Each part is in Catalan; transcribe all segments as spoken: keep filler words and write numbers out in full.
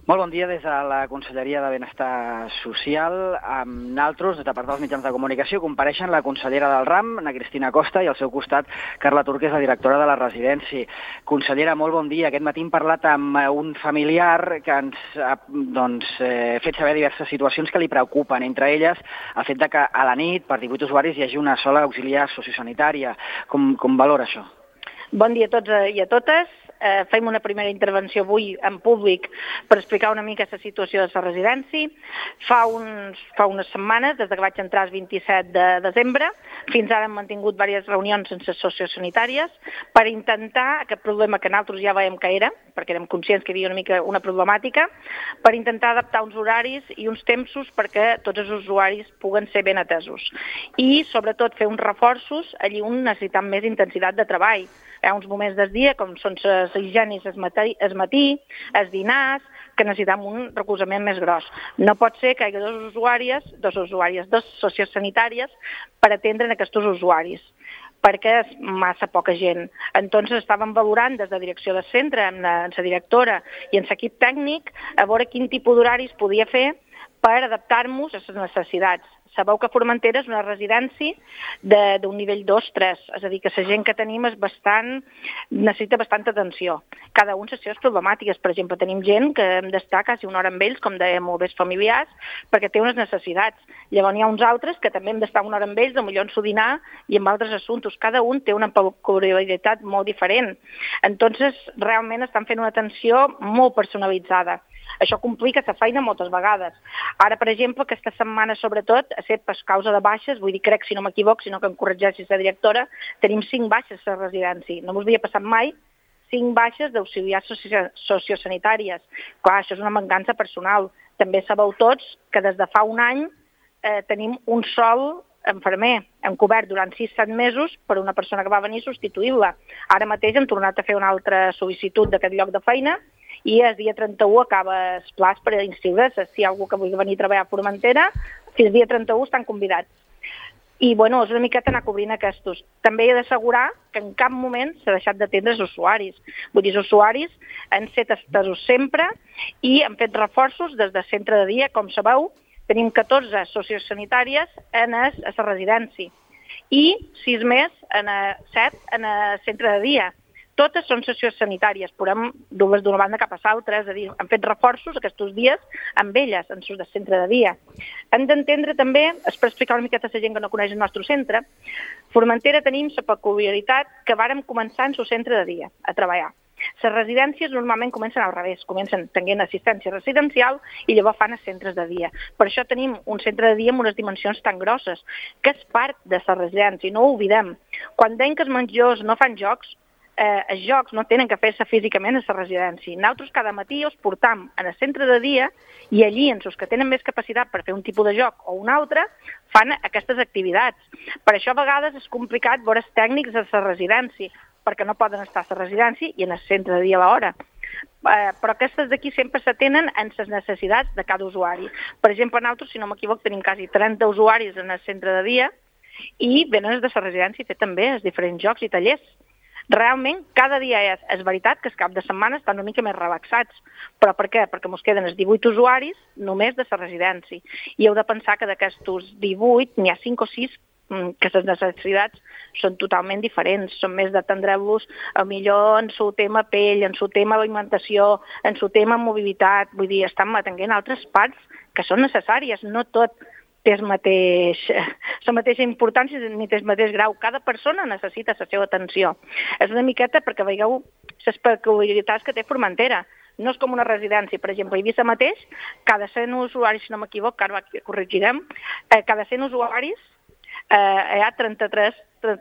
Molt bon dia des de la Conselleria de Benestar Social. Amb naltros, des de part dels mitjans de comunicació, compareixen la consellera del RAM, Ana Cristina Costa, i al seu costat Carla Turqués, la directora de la residència. Consellera, molt bon dia. Aquest matí hem parlat amb un familiar que ens ha doncs, eh, fet saber diverses situacions que li preocupen, entre elles el fet de que a la nit, per divuit usuaris, hi hagi una sola auxiliar sociosanitària. Com, com valora això? Bon dia a tots i a totes. Eh, fem una primera intervenció avui en públic per explicar una mica aquesta situació de la residència. Fa, uns, fa unes setmanes, des que vaig entrar el vint-i-set de desembre, fins ara hem mantingut diverses reunions sense sociosanitàries per intentar aquest problema que nosaltres ja veiem que era, perquè érem conscients que hi havia una mica una problemàtica, per intentar adaptar uns horaris i uns tempos perquè tots els usuaris puguen ser ben atesos. I, sobretot, fer uns reforços allí on necessitem més intensitat de treball. Hi ha uns moments del dia, com són les higienis el matí, el matí, els dinars, que necessitem un recolzament més gros. No pot ser que hi hagi dos usuàries, dos usuàries, dos sociosanitàries per atendre aquests usuaris, perquè és massa poca gent. Entonces estàvem valorant des de direcció del centre, amb la, amb la directora i amb l'equip tècnic, a veure quin tipus d'horaris podia fer per adaptar-nos a les necessitats. Sabeu que Formentera és una residència d'un nivell dos tres, és a dir, que la gent que tenim és bastant, necessita bastanta atenció. Cada un les seves problemàtiques. Per exemple, tenim gent que hem d'estar quasi una hora amb ells, com dèiem, molt bé familiars, perquè té unes necessitats. Llavors n'hi ha uns altres que també hem d'estar una hora amb ells, potser en sodinar i amb altres assumptes. Cada un té una peculiaritat molt diferent. Entonces, realment estan fent una atenció molt personalitzada. Això complica la feina moltes vegades. Ara, per exemple, aquesta setmana, sobretot, ha estat per causa de baixes, vull dir, crec, si no m'equivoc, si no que em corregeixi la directora, tenim cinc baixes a la residència. No m'ho havia passat mai, cinc baixes d'auxiliars sociosanitàries. Clar, això és una mancança personal. També sabeu tots que des de fa un any eh, tenim un sol infermer. Hem cobert durant sis set mesos per una persona que va venir substituint-la. Ara mateix hem tornat a fer una altra sol·licitud d'aquest lloc de feina i el dia trenta-u acaba el plaç per inscriure-se. Si hi ha algú que vulgui venir a treballar a Formentera, fins al dia trenta-u estan convidats. I, bueno, és una miqueta anar cobrint aquests. També he d'assegurar que en cap moment s'ha deixat d'atendre els usuaris. Vull dir, els usuaris han estat estesos sempre i han fet reforços des del centre de dia. Com sabeu, tenim catorze sociosanitàries en la residència i sis més, en set en el centre de dia. Totes són sociosanitàries, podem dues d'una banda cap a l'altra, és a dir, han fet reforços aquests dies amb elles, en el centre de dia. Hem d'entendre també, és per explicar una miqueta a la gent que no coneix el nostre centre, Formentera tenim la peculiaritat que vàrem començar en el centre de dia a treballar. Les residències normalment comencen al revés, comencen tenint assistència residencial i llavors fan els centres de dia. Per això tenim un centre de dia amb unes dimensions tan grosses, que és part de la residència, no ho oblidem. Quan deien que els menjadors no fan jocs, eh, els jocs no tenen que fer-se físicament a la residència. Nosaltres cada matí els portam en el centre de dia i allí, en els que tenen més capacitat per fer un tipus de joc o un altre, fan aquestes activitats. Per això a vegades és complicat veure els tècnics a la residència, perquè no poden estar a la residència i en el centre de dia a l'hora. Eh, però aquestes d'aquí sempre s'atenen en les necessitats de cada usuari. Per exemple, nosaltres, si no m'equivoc, tenim quasi trenta usuaris en el centre de dia i venen des de la residència a fer també els diferents jocs i tallers. Realment, cada dia és, és veritat que el cap de setmana estan una mica més relaxats. Però per què? Perquè ens queden els divuit usuaris només de la residència. I heu de pensar que d'aquests divuit n'hi ha cinc o sis que les necessitats són totalment diferents, són més d'atendre-los millor en el tema pell, en el tema alimentació, en el tema mobilitat, vull dir, estan atenent altres parts que són necessàries, no tot té el mateix, la mateixa importància ni té el mateix grau, cada persona necessita la seva atenció. És una miqueta perquè veieu les peculiaritats que té Formentera. No és com una residència, per exemple, a Eivissa mateix, cada cent usuaris, si no m'equivoc, ara ho corregirem, cada cent usuaris Eh, hi ha trenta-tres,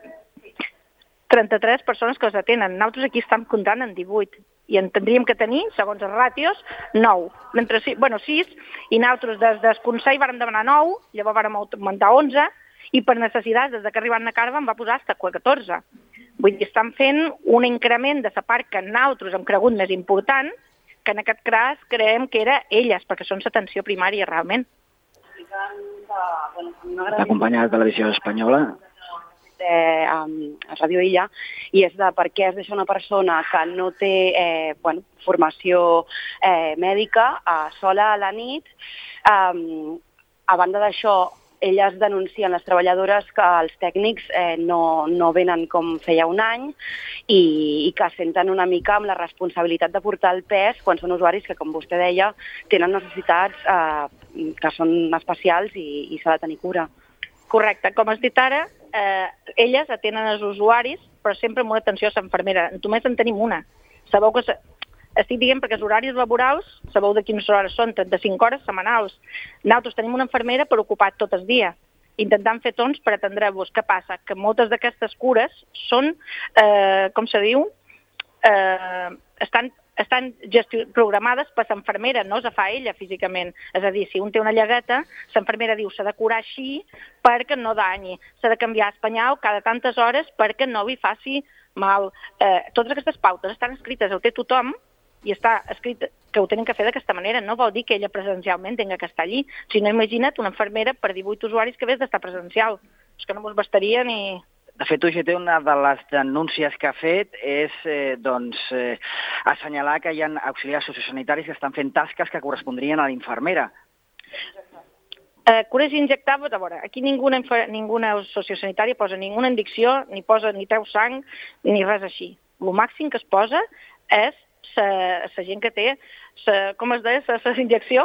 trenta-tres persones que els atenen. Nosaltres aquí estem comptant en divuit i en tindríem que tenir, segons els ràtios, nou. Mentre, bueno, sis, i nosaltres des del Consell vàrem demanar nou, llavors vàrem augmentar onze, i per necessitats, des que arribant a Carme, em va posar fins a catorze. Vull dir, estan fent un increment de la part que nosaltres hem cregut més important, que en aquest cas creiem que era elles, perquè són l'atenció primària realment. La companya de Televisió Espanyola. eh, a Ràdio Illa, i és de per què es deixa una persona que no té eh, bueno, formació eh, mèdica eh, sola a la nit. Eh, a banda d'això, elles denuncien, les treballadores, que els tècnics eh, no, no venen com feia un any i, i que senten una mica amb la responsabilitat de portar el pes quan són usuaris que, com vostè deia, tenen necessitats eh, que són especials i, i s'ha de tenir cura. Correcte. Com has dit ara, eh, elles atenen els usuaris, però sempre amb una atenció a l'infermera. Només en tenim una. Sabeu que... Estic dient perquè els horaris laborals, sabeu de quines hores són, trenta-cinc hores setmanals. Nosaltres tenim una infermera per ocupat tot el dia, intentant fer torns per atendre-vos. Què passa? Que moltes d'aquestes cures són, eh, com se diu, eh, estan, estan programades per l'infermera, no se fa ella físicament. És a dir, si un té una llagueta, l'infermera diu s'ha de curar així perquè no danyi, s'ha de canviar el penyal cada tantes hores perquè no li faci mal. Eh, totes aquestes pautes estan escrites, ho té tothom, i està escrit que ho tenen que fer d'aquesta manera. No vol dir que ella presencialment tinga que estar allí. Si no, imagina't una infermera per divuit usuaris que hagués d'estar presencial. És que no mos bastaria ni... De fet, U G T, una de les denúncies que ha fet és eh, doncs, eh, assenyalar que hi ha auxiliars sociosanitaris que estan fent tasques que correspondrien a l'infermera. Eh, cures injectables, a veure, aquí ninguna, ninguna sociosanitària posa ninguna indicció, ni posa ni treu sang, ni res així. El màxim que es posa és la gent que té, sa, com es deia, la injecció?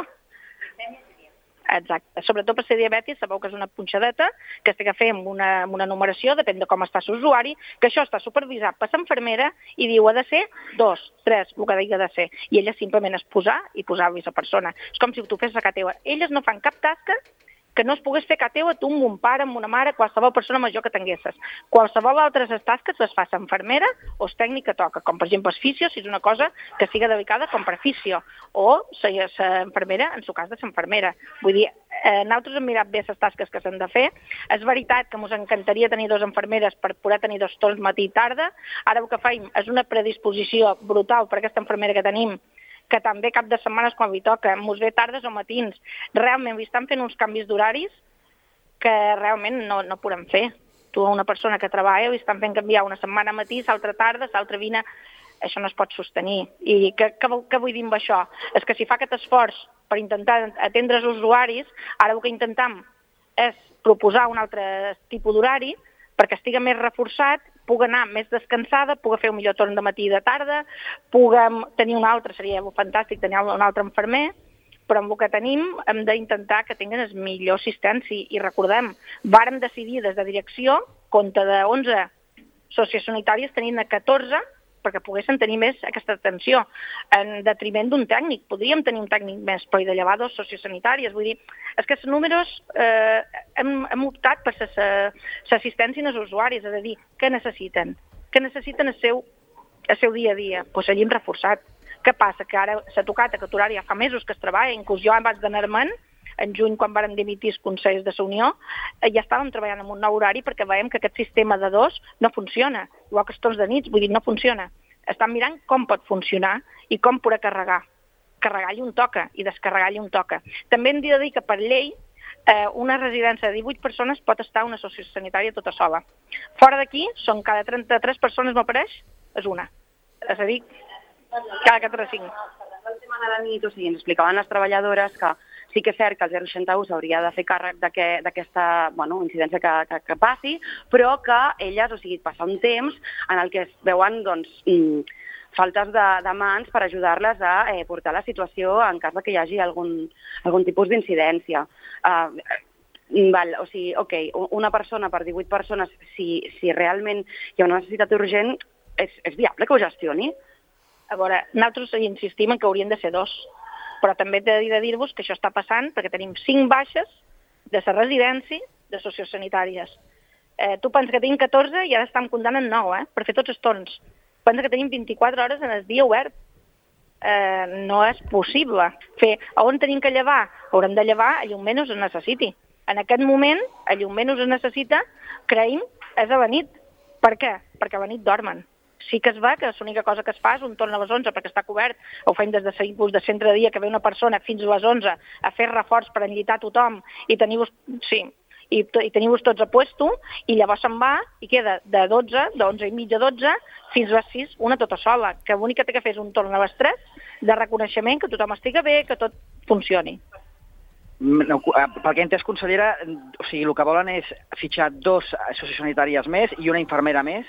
Exacte. Sobretot per ser diabètic, sabeu que és una punxadeta que s'ha de fer amb una, amb una numeració, depèn de com està l'usuari, que això està supervisat per l'infermera i diu ha de ser dos, tres, el que digui de ser. I ella simplement és posar i posar-li a la persona. És com si tu fes a casa teva. Elles no fan cap tasca que no es pogués fer a casa teva, tu amb un pare, amb una mare, qualsevol persona major que tinguessis. Qualsevol altres tasques les fa l'infermera o el tècnic que toca, com per exemple el fisio, si és una cosa que siga delicada com per fisio, o l'infermera, en el cas de l'infermera. Vull dir, eh, nosaltres hem mirat bé les tasques que s'han de fer. És veritat que ens encantaria tenir dues infermeres per poder tenir dos torns matí i tarda. Ara el que faim és una predisposició brutal per aquesta infermera que tenim, que també cap de setmanes quan li toca, mos ve tardes o matins. Realment, li estan fent uns canvis d'horaris que realment no, no podem fer. Tu a una persona que treballa li estan fent canviar una setmana a matí, l'altra tarda, l'altra vine. Això no es pot sostenir. I què, què, què vull dir amb això? És que si fa aquest esforç per intentar atendre els usuaris, ara el que intentam és proposar un altre tipus d'horari perquè estigui més reforçat, pugui anar més descansada, pugui fer un millor torn de matí i de tarda, puguem tenir un altre, seria fantàstic tenir un altre infermer, però amb el que tenim hem d'intentar que tinguin el millor assistència. I recordem, vàrem decidir des de direcció, compte de onze sociosanitàries tenint a catorze, perquè poguessin tenir més aquesta atenció, en detriment d'un tècnic. Podríem tenir un tècnic més, però hi de llevar dos sociosanitàries. Vull dir, és que els números eh, hem, hem optat per l'assistència als usuaris, és a dir, què necessiten? Què necessiten el seu, el seu dia a dia? Doncs seguim reforçat. Què passa? Que ara s'ha tocat aquest horari, ja fa mesos que es treballa, inclús jo abans d'anar-me'n, en juny, quan vàrem dimitir els consells de la Unió, ja estàvem treballant en un nou horari perquè veiem que aquest sistema de dos no funciona, igual que els torns de nits, vull dir, no funciona. Estan mirant com pot funcionar i com poder carregar. Carregar-hi un toca i descarregar-hi un toca. També hem de dir que per llei eh, una residència de divuit persones pot estar una sociosanitària tota sola. Fora d'aquí, són cada trenta-tres persones, m'apareix, és una. És a dir, cada quatre-cinc. El tema de la nit, o sigui, ens explicaven les treballadores que sí que és cert que el zero seixanta u s'hauria de fer càrrec d'aquesta bueno, incidència que, que, que passi, però que elles, o sigui, passa un temps en el que es veuen doncs, mm, faltes de, de mans per ajudar-les a eh, portar la situació en cas que hi hagi algun, algun tipus d'incidència. Uh, val, o sigui, ok, una persona per divuit persones, si, si realment hi ha una necessitat urgent, és, és viable que ho gestioni? A veure, nosaltres insistim en que haurien de ser dos, però també he de dir-vos que això està passant perquè tenim cinc baixes de la residència de sociosanitàries. Eh, tu penses que tenim catorze i ara estem comptant en nou, eh, per fer tots els torns. Pensa que tenim vint-i-quatre hores en el dia obert. Eh, no és possible fer. A on tenim que llevar? Haurem de llevar a llum menys es necessiti. En aquest moment, a llum menys es necessita, creiem, és a la nit. Per què? Perquè a la nit dormen. Sí que es va, que l'única cosa que es fa és un torn a les onze perquè està cobert, ho fem des de l'impuls de centre de dia que ve una persona fins a les onze a fer reforç per enllitar tothom i tenir... Sí, i, i teniu-vos tots a puesto, i llavors se'n va i queda de dotze, d'onze i mitja a dotze, fins a les sis, una tota sola, que l'únic que té que fer és un torn a les tres de reconeixement, que tothom estigui bé, que tot funcioni. No, pel que he entès, consellera, o sigui, el que volen és fitxar dos sociosanitàries més i una infermera més?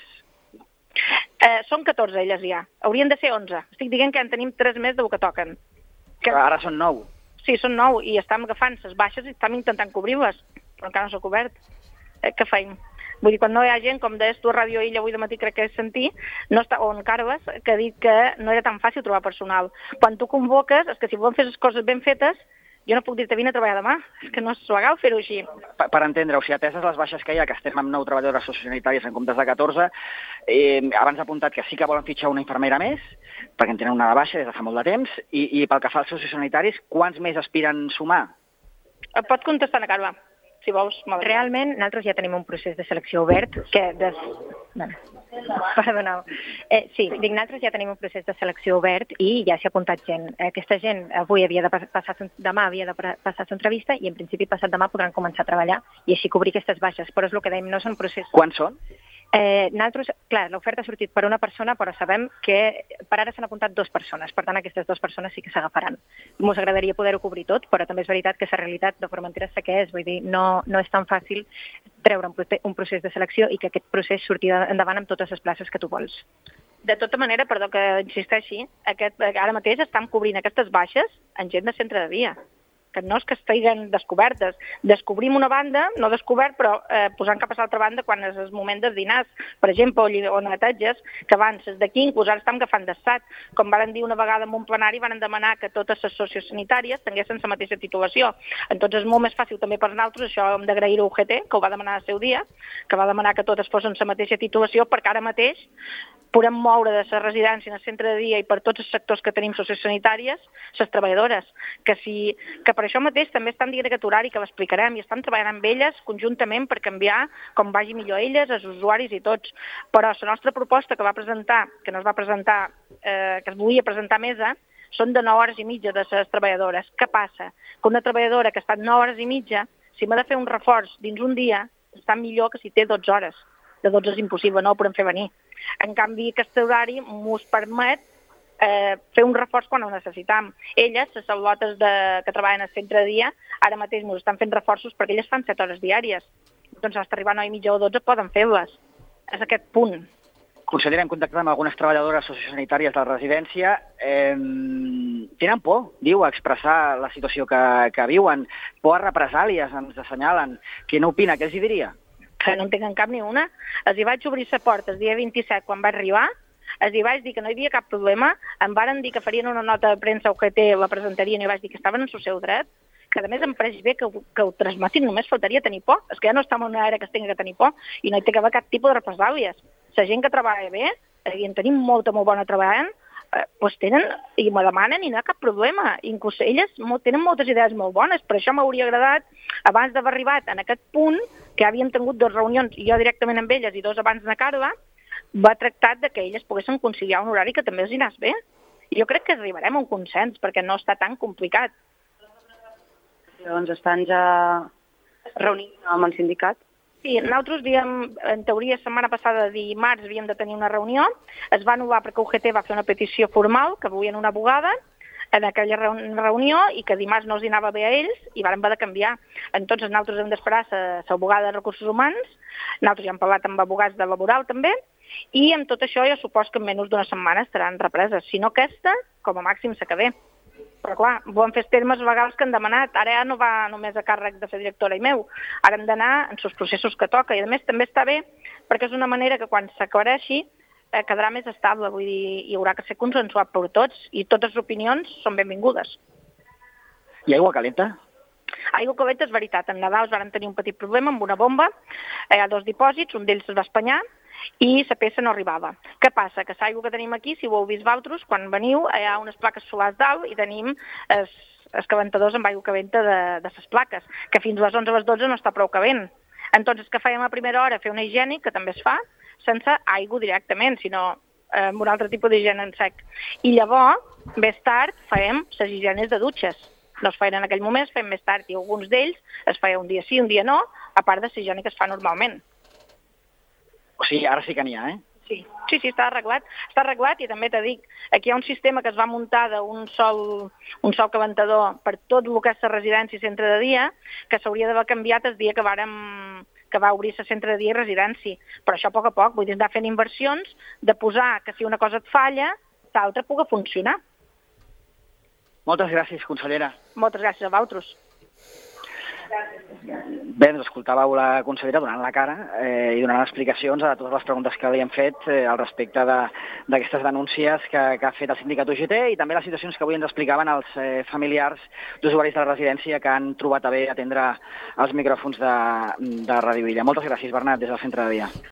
Eh, són catorze elles ja, haurien de ser onze. Estic dient que en tenim tres més del que toquen. Que... Ara són nou. Sí, són nou, i estem agafant les baixes i estem intentant cobrir-les, però encara no s'ha cobert. Eh, què feim? Vull dir, quan no hi ha gent, com deies tu a Ràdio Illa avui de matí, crec que és sentir, no està, o en Carles, que ha dit que no era tan fàcil trobar personal. Quan tu convoques, és que si volen fer les coses ben fetes, jo no puc dir-te vine a treballar demà, és que no és legal fer-ho així. Per, per entendre-ho, si ateses les baixes que hi ha, que estem amb nou treballadores sociosanitàries en comptes de catorze, eh, abans ha apuntat que sí que volen fitxar una infermera més, perquè en tenen una de baixa des de fa molt de temps, i, i pel que fa als sociosanitaris, quants més aspiren sumar? Et pot contestar, Ana Carme, si vols. Realment, nosaltres ja tenim un procés de selecció obert que... Des... Bueno, perdoneu. Eh, sí, dic, nosaltres ja tenim un procés de selecció obert i ja s'hi ha apuntat gent. Aquesta gent avui havia de passar, demà havia de passar l'entrevista i en principi passat demà podran començar a treballar i així cobrir aquestes baixes, però és el que dèiem, no són processos... Quants són? Eh, nosaltres, clar, l'oferta ha sortit per una persona, però sabem que per ara s'han apuntat dues persones, per tant aquestes dues persones sí que s'agafaran. Ens agradaria poder-ho cobrir tot, però també és veritat que la realitat de Formentera sé què és, vull dir, no, no és tan fàcil treure un procés de selecció i que aquest procés surti endavant amb totes les places que tu vols. De tota manera, perdó que insisteixi, aquest, ara mateix estan cobrint aquestes baixes en gent de centre de dia, que no és que estiguen descobertes. Descobrim una banda, no descobert, però eh, posant cap a l'altra banda quan és el moment dels dinars, per exemple, o netatges, que abans de quincos, ara estan agafant d'estat. Com varen dir una vegada en un plenari, van demanar que totes les sociosanitàries tinguessin la mateixa titulació. Entonces és molt més fàcil també per nosaltres, això hem d'agrair a U G T, que ho va demanar al seu dia, que va demanar que totes fossin la mateixa titulació, perquè ara mateix podem moure de la residència en el centre de dia i per tots els sectors que tenim sociosanitàries, les treballadores, que, si, que per això mateix també estan dient aquest horari que l'explicarem i estan treballant amb elles conjuntament per canviar com vagi millor elles, els usuaris i tots. Però la nostra proposta que va presentar, que no es va presentar, eh, que es volia presentar a mesa, són de nou hores i mitja de les treballadores. Què passa? Que una treballadora que ha estat nou hores i mitja, si m'ha de fer un reforç dins un dia, està millor que si té dotze hores. De dotze és impossible, no ho podem fer venir. En canvi, aquest horari ens permet eh, fer un reforç quan ho necessitam. Elles, les salotes de, que treballen al centre de dia, ara mateix ens estan fent reforços perquè elles fan set hores diàries. Doncs hasta arribar a nou i mitja o dotze poden fer-les. És aquest punt. Consellera, hem contactat amb algunes treballadores sociosanitàries de la residència. Eh, tenen por, diu, a expressar la situació que, que viuen. Por a represàlies, ens assenyalen. Quina opina? Què els hi diria? Que no en tenen cap ni una. Els hi vaig obrir la porta el dia vint-i-set quan va arribar, els hi vaig dir que no hi havia cap problema, em varen dir que farien una nota de premsa o que té la presentarien i vaig dir que estaven en el seu dret, que a més em pareix bé que, que ho transmetin, només faltaria tenir por. És que ja no estem en una era que es tingui que tenir por i no hi té que haver cap tipus de represàlies. La gent que treballa bé, i en tenim molta, molt bona treballant, eh, doncs tenen, i me demanen i no hi ha cap problema. Inclús elles tenen moltes idees molt bones, per això m'hauria agradat, abans d'haver arribat en aquest punt, que havíem tingut dues reunions, jo directament amb elles i dos abans de Carla, va tractat de que elles poguessin conciliar un horari que també els hi anés bé. I jo crec que arribarem a un consens, perquè no està tan complicat. Doncs estan ja reunint amb el sindicat? Sí, nosaltres havíem, en teoria, la setmana passada, dimarts, havíem de tenir una reunió, es va anul·lar perquè U G T va fer una petició formal, que volien una abogada, en aquella reunió i que dimarts no els anava bé a ells i vàrem haver de canviar. Entonces nosaltres hem d'esperar l'abogada de recursos humans, nosaltres ja hem parlat amb abogats de laboral també, i amb tot això jo supos que en menys d'una setmana estaran represes. Si no aquesta, com a màxim s'acabé. Però clar, volem fer els termes legals que han demanat. Ara ja no va només a càrrec de ser directora i meu. Ara hem d'anar en els processos que toca. I a més també està bé perquè és una manera que quan s'aclareixi eh, quedarà més estable. Vull dir, hi haurà que ser consensuat per tots i totes les opinions són benvingudes. I aigua calenta? Aigua calenta és veritat. En Nadal vàrem tenir un petit problema amb una bomba. Hi ha dos dipòsits, un d'ells es va espanyar i la peça no arribava. Què passa? Que l'aigua que tenim aquí, si ho heu vist vosaltres, quan veniu, hi ha unes plaques solars dalt i tenim els, els calentadors amb aigua calenta de, de les plaques, que fins a les onze o les dotze no està prou calent. Entonces, què fèiem a primera hora? Fer una higiene, que també es fa, sense aigua directament, sinó eh, amb un altre tipus d'higiene en sec. I llavors, més tard, fèiem les higienes de dutxes. No es feien en aquell moment, es feien més tard, i alguns d'ells es feia un dia sí, un dia no, a part de ser higiene que es fa normalment. O sigui, ara sí que n'hi ha, eh? Sí, sí, sí, està arreglat. Està arreglat i també t'he dit, aquí hi ha un sistema que es va muntar d'un sol, un sol cabentador per tot el que és la residència i centre de dia, que s'hauria d'haver canviat el dia que vàrem que va obrir el centre de dia i residència. Però això a poc a poc, vull dir, anar fent inversions de posar que si una cosa et falla, l'altra pugui funcionar. Moltes gràcies, consellera. Moltes gràcies a vosaltres. Bé, doncs escoltàveu la consellera donant la cara eh, i donant explicacions a totes les preguntes que li hem fet eh, al respecte d'aquestes denúncies que, que ha fet el sindicat U G T i també les situacions que avui ens explicaven els eh, familiars d'usuaris de la residència que han trobat a bé atendre els micròfons de, de Ràdio Illa. Moltes gràcies, Bernat, des del centre de dia.